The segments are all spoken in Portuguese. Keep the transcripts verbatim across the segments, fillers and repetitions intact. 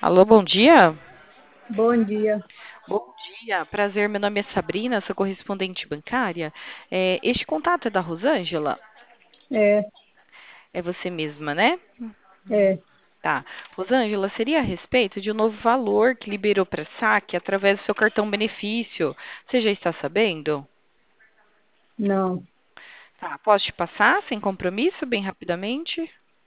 Alô, bom dia. Bom dia. Bom dia, prazer. Meu nome é Sabrina, sou correspondente bancária. É, este contato é da Rosângela? É, É você mesma, né? é, Tá. Rosângela, seria a respeito de um novo valor que liberou para saque através do seu cartão benefício. Você já está sabendo? não. Tá. Posso te passar sem compromisso, bem rapidamente?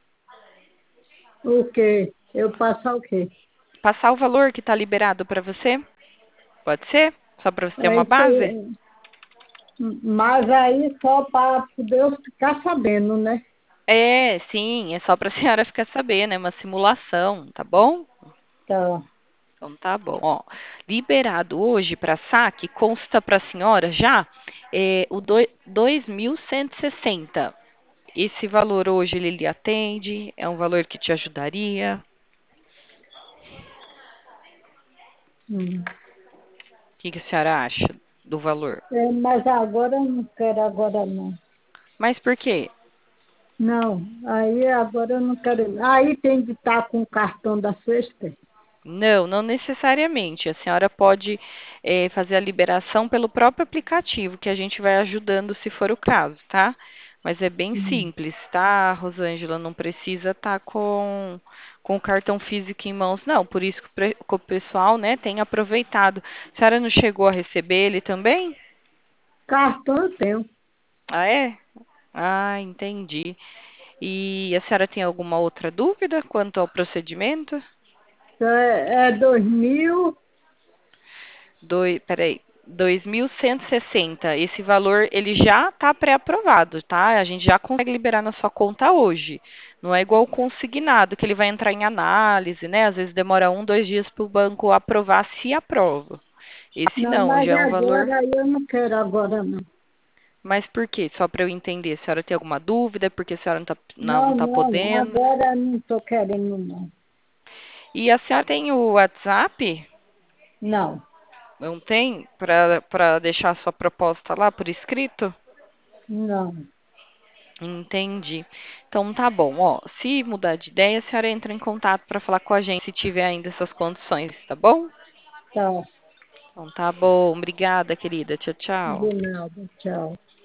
O quê? Eu passar o quê? Passar o valor que está liberado para você? Pode ser? Só para você ter É uma isso base? aí. Mas aí só para Deus ficar sabendo, né? É, sim, é só para a senhora ficar sabendo, é uma simulação, tá bom? Tá. Então tá bom. Ó, liberado hoje para saque, consta para a senhora já é, o doi- dois mil cento e sessenta. Esse valor hoje ele lhe atende? É um valor que te ajudaria? Hum. O que que a senhora acha do valor? É, mas agora eu não quero agora não. Mas por quê? Não, aí agora eu não quero. Aí tem de estar com o cartão da sexta. Não, não necessariamente. A senhora pode eh, fazer a liberação pelo próprio aplicativo, que a gente vai ajudando se for o caso, tá? Mas é bem Hum. simples, tá, Rosângela? Não precisa estar com, com o cartão físico em mãos, não. Por isso que o, pre- que o pessoal, né, tem aproveitado. A senhora não chegou a receber ele também? Cartão eu tenho. Ah, é? Ah, entendi. E a senhora tem alguma outra dúvida quanto ao procedimento? É, é dois mil. Doi, peraí, dois mil cento e sessenta. Esse valor ele já está pré-aprovado, tá? A gente já consegue liberar na sua conta hoje. Não é igual o consignado, que ele vai entrar em análise, né? Às vezes demora um, dois dias para o banco aprovar, se aprova. Esse Não, não, mas já é um valor. agora aí eu não quero agora não. Mas por quê? Só para eu entender. A senhora tem alguma dúvida? Porque a senhora não está não, Não, não tá não, podendo? agora eu não estou querendo não. E a senhora tem o WhatsApp? Não, Não tem? Para para deixar a sua proposta lá por escrito? não, Entendi. Então tá bom, ó. Se mudar de ideia, a senhora entra em contato para falar com a gente se tiver ainda essas condições, tá bom? tá. Então tá bom. Obrigada, querida. Tchau, tchau. De nada, tchau.